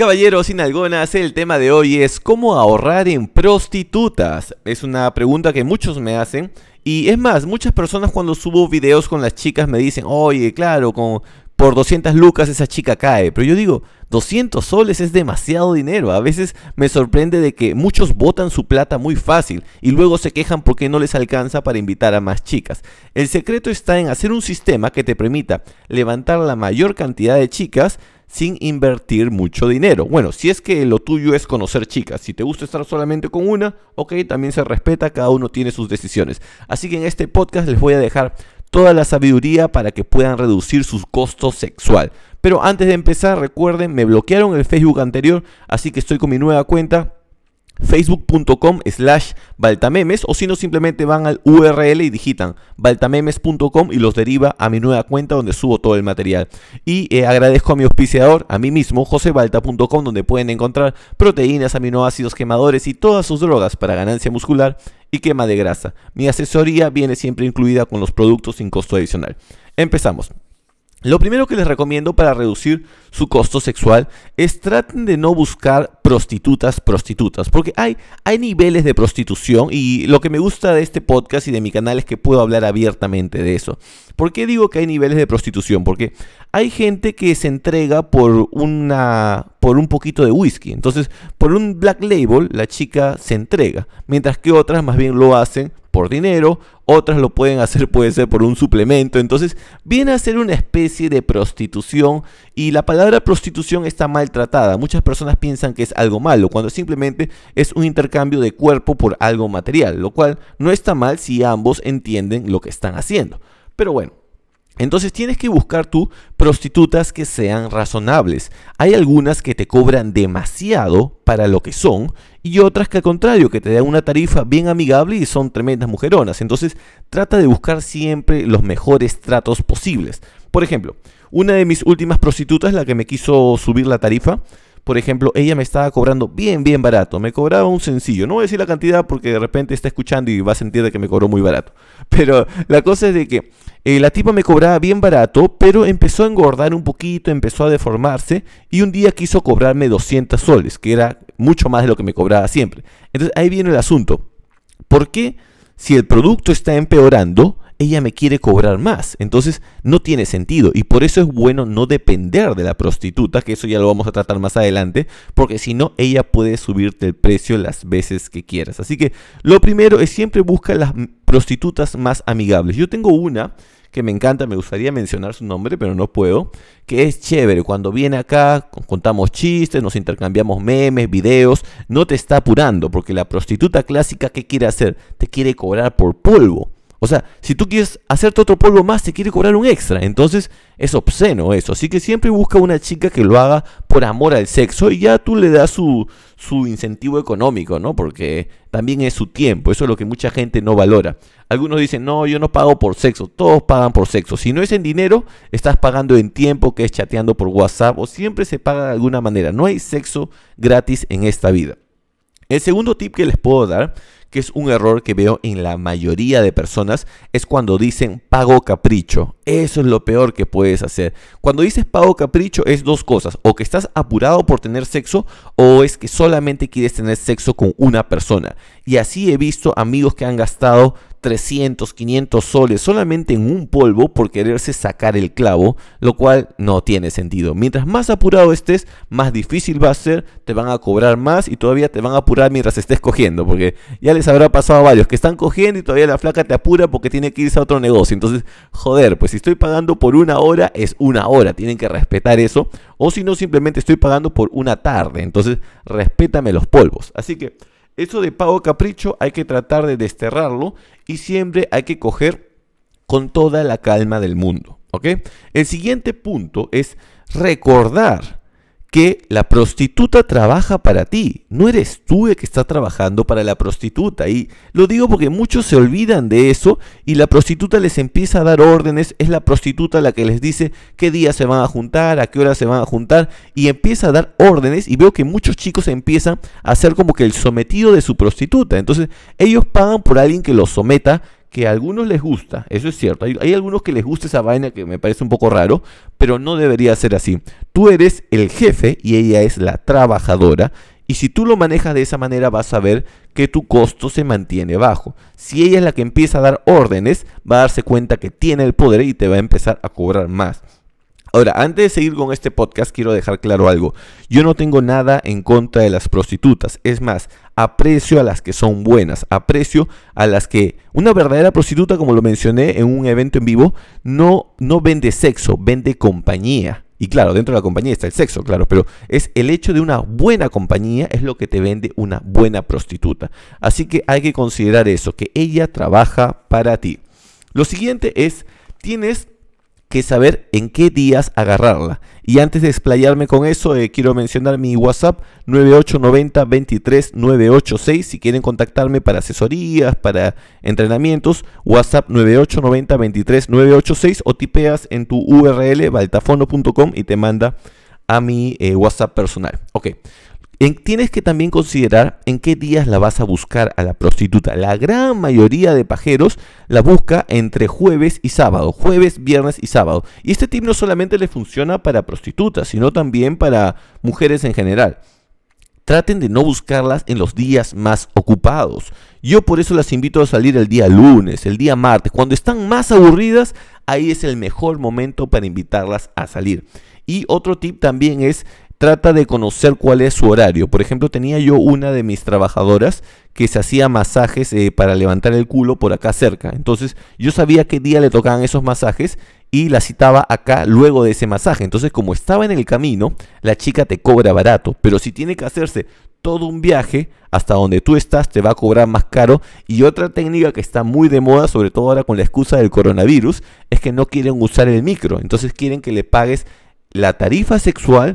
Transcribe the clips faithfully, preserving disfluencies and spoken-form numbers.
Caballeros y nalgonas, el tema de hoy es ¿cómo ahorrar en prostitutas? Es una pregunta que muchos me hacen y es más, muchas personas cuando subo videos con las chicas me dicen, oye, claro, con, por doscientas lucas esa chica cae, pero yo digo, doscientos soles es demasiado dinero. A veces me sorprende de que muchos botan su plata muy fácil y luego se quejan porque no les alcanza para invitar a más chicas. El secreto está en hacer un sistema que te permita levantar la mayor cantidad de chicas sin invertir mucho dinero. Bueno, si es que lo tuyo es conocer chicas, si te gusta estar solamente con una, ok, también se respeta, cada uno tiene sus decisiones. Así que en este podcast les voy a dejar toda la sabiduría para que puedan reducir su costo sexual. Pero antes de empezar, recuerden, me bloquearon el Facebook anterior, así que estoy con mi nueva cuenta, facebook.com slash baltamemes, o si no simplemente van al U R L y digitan baltamemes punto com y los deriva a mi nueva cuenta donde subo todo el material. Y eh, agradezco a mi auspiciador, a mí mismo, josebalta punto com, donde pueden encontrar proteínas, aminoácidos, quemadores y todas sus drogas para ganancia muscular y quema de grasa. Mi asesoría viene siempre incluida con los productos sin costo adicional. Empezamos. Lo primero que les recomiendo para reducir su costo sexual es traten de no buscar prostitutas prostitutas, porque hay, hay niveles de prostitución y lo que me gusta de este podcast y de mi canal es que puedo hablar abiertamente de eso. ¿Por qué digo que hay niveles de prostitución? Porque hay gente que se entrega por, una, por un poquito de whisky, entonces por un black label la chica se entrega, mientras que otras más bien lo hacen por dinero, otras lo pueden hacer, puede ser por un suplemento. Entonces viene a ser una especie de prostitución y la palabra prostitución está maltratada. Muchas personas piensan que es algo malo cuando simplemente es un intercambio de cuerpo por algo material, lo cual no está mal si ambos entienden lo que están haciendo. Pero bueno, entonces tienes que buscar tú prostitutas que sean razonables. Hay algunas que te cobran demasiado para lo que son y otras que al contrario, que te dan una tarifa bien amigable y son tremendas mujeronas. Entonces trata de buscar siempre los mejores tratos posibles. Por ejemplo, una de mis últimas prostitutas, la que me quiso subir la tarifa, por ejemplo, ella me estaba cobrando bien, bien barato. Me cobraba un sencillo. No voy a decir la cantidad porque de repente está escuchando y va a sentir de que me cobró muy barato. Pero la cosa es de que eh, la tipa me cobraba bien barato, pero empezó a engordar un poquito, empezó a deformarse y un día quiso cobrarme doscientos soles, que era mucho más de lo que me cobraba siempre. Entonces ahí viene el asunto. ¿Por qué si el producto está empeorando, ella me quiere cobrar más? Entonces no tiene sentido y por eso es bueno no depender de la prostituta, que eso ya lo vamos a tratar más adelante, porque si no ella puede subirte el precio las veces que quieras. Así que lo primero es siempre busca las prostitutas más amigables. Yo tengo una que me encanta, me gustaría mencionar su nombre, pero no puedo, que es chévere. Cuando viene acá, contamos chistes, nos intercambiamos memes, videos, no te está apurando, porque la prostituta clásica, ¿qué quiere hacer? Te quiere cobrar por polvo. O sea, si tú quieres hacerte otro polvo más, te quiere cobrar un extra. Entonces es obsceno eso. Así que siempre busca una chica que lo haga por amor al sexo y ya tú le das su, su incentivo económico, ¿no? Porque también es su tiempo. Eso es lo que mucha gente no valora. Algunos dicen, no, yo no pago por sexo. Todos pagan por sexo. Si no es en dinero, estás pagando en tiempo, que es chateando por WhatsApp, o siempre se paga de alguna manera. No hay sexo gratis en esta vida. El segundo tip que les puedo dar, que es un error que veo en la mayoría de personas, es cuando dicen pago capricho. Eso es lo peor que puedes hacer. Cuando dices pago capricho es dos cosas: o que estás apurado por tener sexo, o es que solamente quieres tener sexo con una persona. Y así he visto amigos que han gastado trescientos, quinientos soles solamente en un polvo por quererse sacar el clavo, lo cual no tiene sentido. Mientras más apurado estés, más difícil va a ser, te van a cobrar más y todavía te van a apurar mientras estés cogiendo, porque ya les habrá pasado a varios que están cogiendo y todavía la flaca te apura porque tiene que irse a otro negocio. Entonces, joder, pues si estoy pagando por una hora, es una hora, tienen que respetar eso, o si no, simplemente estoy pagando por una tarde, entonces respétame los polvos. Así que eso de pago capricho hay que tratar de desterrarlo y siempre hay que coger con toda la calma del mundo, ¿ok? El siguiente punto es recordar que la prostituta trabaja para ti. No eres tú el que está trabajando para la prostituta. Y lo digo porque muchos se olvidan de eso y la prostituta les empieza a dar órdenes. Es la prostituta la que les dice qué día se van a juntar, a qué hora se van a juntar, y empieza a dar órdenes. Y veo que muchos chicos empiezan a ser como que el sometido de su prostituta. Entonces ellos pagan por alguien que los someta, que a algunos les gusta, eso es cierto, hay, hay algunos que les gusta esa vaina que me parece un poco raro, pero no debería ser así. Tú eres el jefe y ella es la trabajadora, y si tú lo manejas de esa manera vas a ver que tu costo se mantiene bajo. Si ella es la que empieza a dar órdenes, va a darse cuenta que tiene el poder y te va a empezar a cobrar más. Ahora, antes de seguir con este podcast, quiero dejar claro algo. Yo no tengo nada en contra de las prostitutas. Es más, aprecio a las que son buenas. Aprecio a las que... Una verdadera prostituta, como lo mencioné en un evento en vivo, no, no vende sexo, vende compañía. Y claro, dentro de la compañía está el sexo, claro, pero es el hecho de una buena compañía es lo que te vende una buena prostituta. Así que hay que considerar eso, que ella trabaja para ti. Lo siguiente es, tienes que saber en qué días agarrarla. Y antes de explayarme con eso, eh, quiero mencionar mi WhatsApp nueve ocho nueve cero dos tres nueve ocho seis. Si quieren contactarme para asesorías, para entrenamientos, WhatsApp nueve ocho nueve cero dos tres nueve ocho seis o tipeas en tu U R L baltafono punto com y te manda a mi eh, WhatsApp personal. Ok. En, tienes que también considerar en qué días la vas a buscar a la prostituta. La gran mayoría de pajeros la busca entre jueves y sábado, jueves, viernes y sábado. Y este tip no solamente le funciona para prostitutas, sino también para mujeres en general. Traten de no buscarlas en los días más ocupados. Yo por eso las invito a salir el día lunes, el día martes. Cuando están más aburridas, ahí es el mejor momento para invitarlas a salir. Y otro tip también es... Trata de conocer cuál es su horario. Por ejemplo, tenía yo una de mis trabajadoras que se hacía masajes eh, para levantar el culo por acá cerca. Entonces, yo sabía qué día le tocaban esos masajes y la citaba acá luego de ese masaje. Entonces, como estaba en el camino, la chica te cobra barato. Pero si tiene que hacerse todo un viaje hasta donde tú estás, te va a cobrar más caro. Y otra técnica que está muy de moda, sobre todo ahora con la excusa del coronavirus, es que no quieren usar el micro. Entonces, quieren que le pagues la tarifa sexual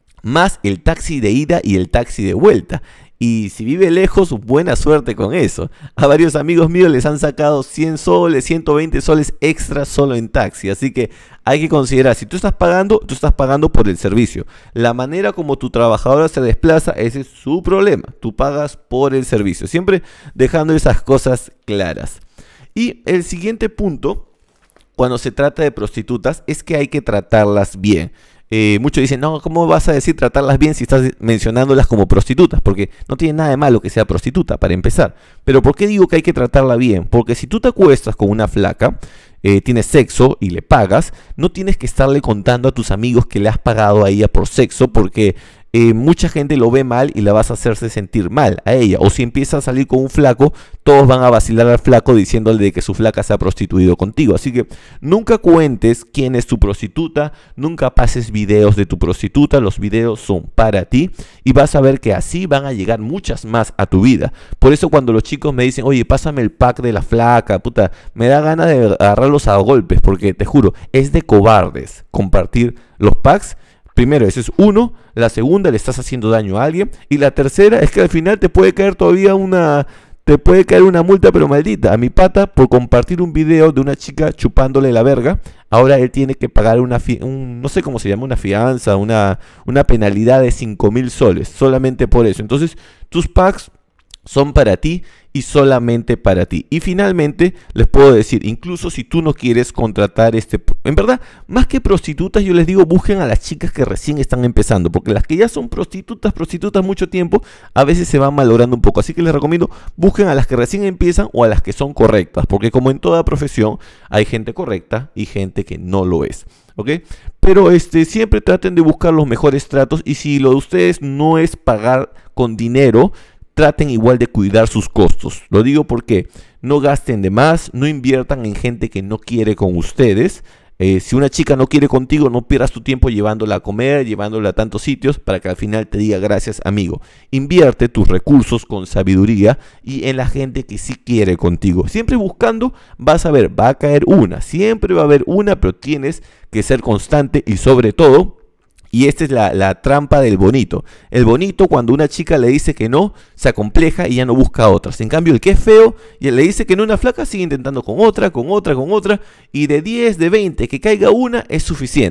más el taxi de ida y el taxi de vuelta. Y si vive lejos, buena suerte con eso. A varios amigos míos les han sacado cien soles, ciento veinte soles extra solo en taxi. Así que hay que considerar, si tú estás pagando, tú estás pagando por el servicio. La manera como tu trabajadora se desplaza, ese es su problema. Tú pagas por el servicio. Siempre dejando esas cosas claras. Y el siguiente punto, cuando se trata de prostitutas, es que hay que tratarlas bien. Eh, muchos dicen, no, ¿cómo vas a decir tratarlas bien si estás mencionándolas como prostitutas? Porque no tiene nada de malo que sea prostituta, para empezar. Pero ¿por qué digo que hay que tratarla bien? Porque si tú te acuestas con una flaca, eh, tienes sexo y le pagas, no tienes que estarle contando a tus amigos que le has pagado a ella por sexo, porque eh, mucha gente lo ve mal y la vas a hacerse sentir mal a ella. O si empieza a salir con un flaco, todos van a vacilar al flaco diciéndole de que su flaca se ha prostituido contigo. Así que nunca cuentes quién es tu prostituta, nunca pases videos de tu prostituta, los videos son para ti y vas a ver que así van a llegar muchas más a tu vida. Por eso cuando los chicos me dicen, oye, pásame el pack de la flaca, puta, me da ganas de agarrarlos a golpes, porque te juro, es de cobardes compartir los packs. Primero, ese es uno. La segunda, le estás haciendo daño a alguien. Y la tercera es que al final te puede caer todavía una... Te puede caer una multa, pero maldita. A mi pata, por compartir un video de una chica chupándole la verga, ahora él tiene que pagar una... Fi- un, no sé cómo se llama, una fianza, una, una penalidad de cinco mil soles. Solamente por eso. Entonces, tus packs son para ti y solamente para ti. Y finalmente les puedo decir, incluso si tú no quieres contratar este, en verdad, más que prostitutas, yo les digo, busquen a las chicas que recién están empezando, porque las que ya son prostitutas, prostitutas mucho tiempo, a veces se van malogrando un poco. Así que les recomiendo, busquen a las que recién empiezan o a las que son correctas, porque como en toda profesión, hay gente correcta y gente que no lo es. ¿Ok? Pero este, siempre traten de buscar los mejores tratos, y si lo de ustedes no es pagar con dinero, traten igual de cuidar sus costos. Lo digo porque no gasten de más, no inviertan en gente que no quiere con ustedes. Eh, si una chica no quiere contigo, no pierdas tu tiempo llevándola a comer, llevándola a tantos sitios para que al final te diga gracias, amigo. Invierte tus recursos con sabiduría y en la gente que sí quiere contigo. Siempre buscando, vas a ver, va a caer una. Siempre va a haber una, pero tienes que ser constante y sobre todo... Y esta es la, la trampa del bonito. El bonito, cuando una chica le dice que no, se acompleja y ya no busca otras. En cambio, el que es feo y le dice que no a una flaca, sigue intentando con otra, con otra, con otra. Y de diez, de veinte, que caiga una es suficiente.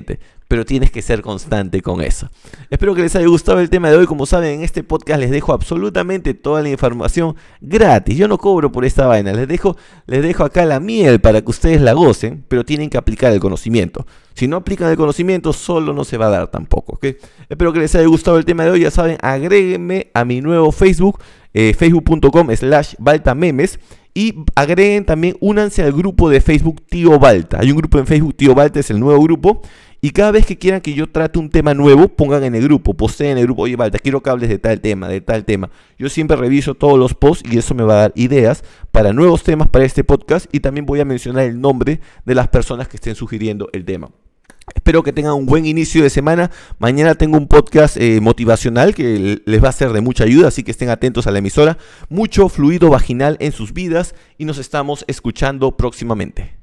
pero tienes que ser constante con eso. Espero que les haya gustado el tema de hoy. Como saben, en este podcast les dejo absolutamente toda la información gratis. Yo no cobro por esta vaina, les dejo, les dejo acá la miel para que ustedes la gocen, pero tienen que aplicar el conocimiento. Si no aplican el conocimiento, solo no se va a dar tampoco, ¿ok? Espero que les haya gustado el tema de hoy. Ya saben, agréguenme a mi nuevo Facebook, eh, facebook.com slash baltamemes. Y agreguen también, únanse al grupo de Facebook Tío Balta. Hay un grupo en Facebook, Tío Balta es el nuevo grupo. Y cada vez que quieran que yo trate un tema nuevo, pongan en el grupo, posteen en el grupo, oye Balta, quiero que hables de tal tema, de tal tema. Yo siempre reviso todos los posts y eso me va a dar ideas para nuevos temas para este podcast. Y también voy a mencionar el nombre de las personas que estén sugiriendo el tema. Espero que tengan un buen inicio de semana. Mañana tengo un podcast eh, motivacional que les va a ser de mucha ayuda, así que estén atentos a la emisora. Mucho fluido vaginal en sus vidas y nos estamos escuchando próximamente.